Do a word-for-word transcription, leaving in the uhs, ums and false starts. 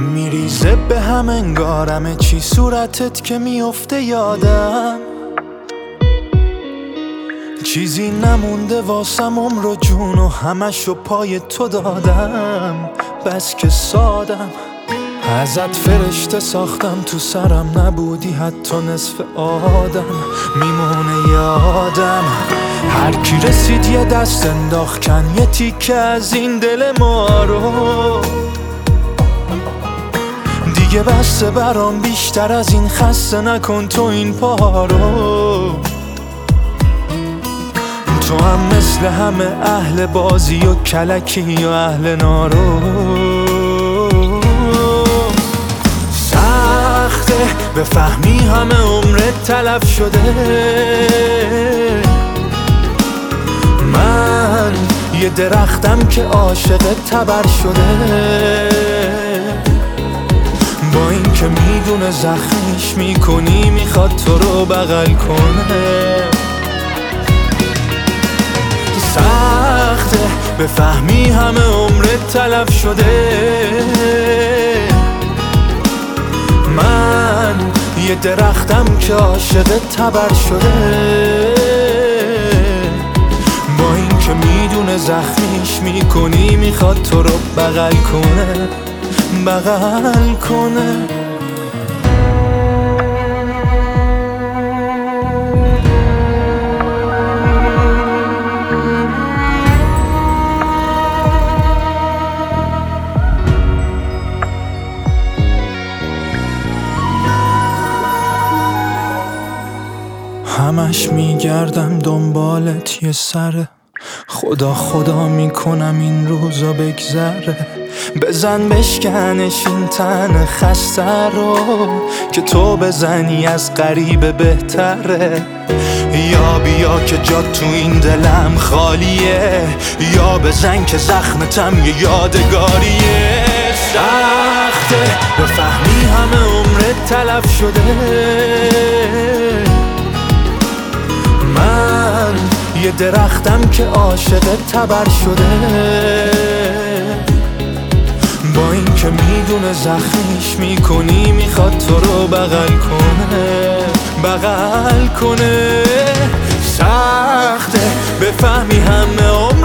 میریزه به هم انگارمه چی صورتت که میفته یادم، چیزی نمونده واسم عمر و جون و همشو پای تو دادم. بس که سادم ازت فرشته ساختم، تو سرم نبودی حتی نصف آدم. میمونه یادم هر کی رسید یه دست انداخت کن یه تیکه از این دل ما رو. دیگه بسته برام بیشتر از این خسته نکن تو این پا رو. تو هم مثل همه اهل بازی و کلکی و اهل نارو. سخته بفهمی همه عمرت تلف شده، من یه درختم که عاشق تبر شده. با این که میدونه زخمش میکنی میخواد تو رو بغل کنه. سخته بفهمی همه عمرت تلف شده، من یه درختم که عاشق تبر شده. با این که میدونه زخمیش میکنی میخواد تو رو بغل کنه، بغل کنه. همش میگردم دنبالت یه سره، خدا خدا میکنم این روزا بگذره. بزن بشکنش این تن خسته رو که تو بزنی از غریبه بهتره. یا بیا که جا تو این دلم خالیه، یا بزن که زخمتم یه یادگاریه. سخته بفهمی همه عمرت تلف شده، من یه درختم که عاشق تبر شده. با این که میدونه زخمیش میکنی میخواد تو رو بغل کنه، بغل کنه. سخته بفهمی همه